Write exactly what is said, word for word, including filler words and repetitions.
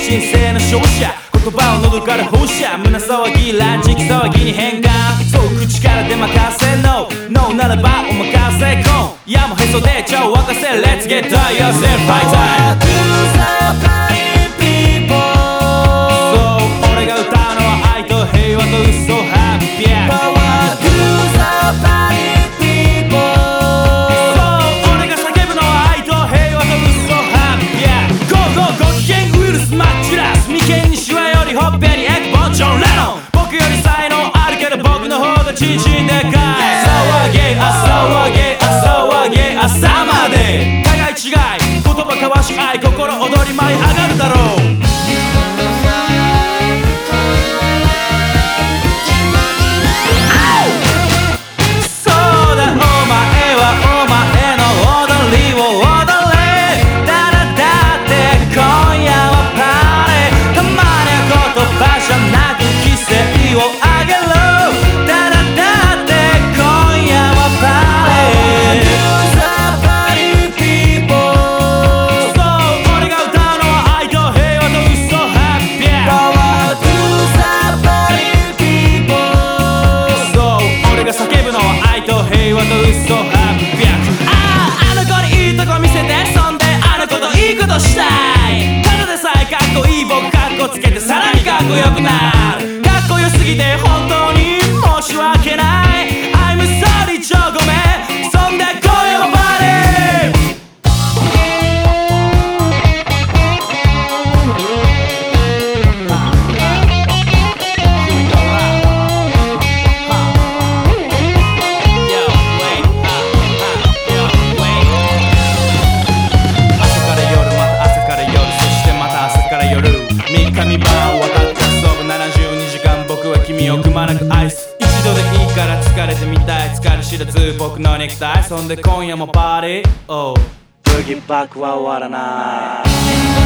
神聖な勝者、言葉を喉から放射、胸騒ぎランチ騒ぎに変換、そう口から出まかせ No No ならばお任せコン、いやもうへそで茶を沸かせ Let's get tired yourself right time To the party people そう俺が歌うのは愛と平和と嘘はっぴゃく Power to the party people そう俺が叫ぶのは愛と平和と嘘はっぴゃく Go go ご機嫌ウイルスマッチラス眉間にシワよりほっぺにエクボジョンレノン、僕より才能あるけど僕の方が縮んでかい、騒げあ騒げあ騒げ朝まで互い違い言葉交わし愛心踊り舞い上がるだろう、そうだお前はお前の踊りを踊れ、誰だって今夜はパーティー、たまには言葉じゃなく規制を上げろ、誰だって今夜はパーティー、そう俺が歌うのは愛と平和と嘘はっぴゃく、 Power to the party people そう俺が叫ぶのは愛と平和と嘘はっぴゃく、あああの子にいいとこ見せて、そんであの子といいことしたい、ただでさえかっこいい僕かっこつけてさらにかっこよくなる、かっこよすぎて本当に申し訳ない I'm sorry ちょごめん、そんで今夜はパーティー、三日三晩渡って遊ぶななじゅうにじかん、僕は君をくまなく愛す、一度でいいから疲れてみたい、疲れ知らず僕の肉体、そんで今夜もパーティー、oh ブギバックは終わらない。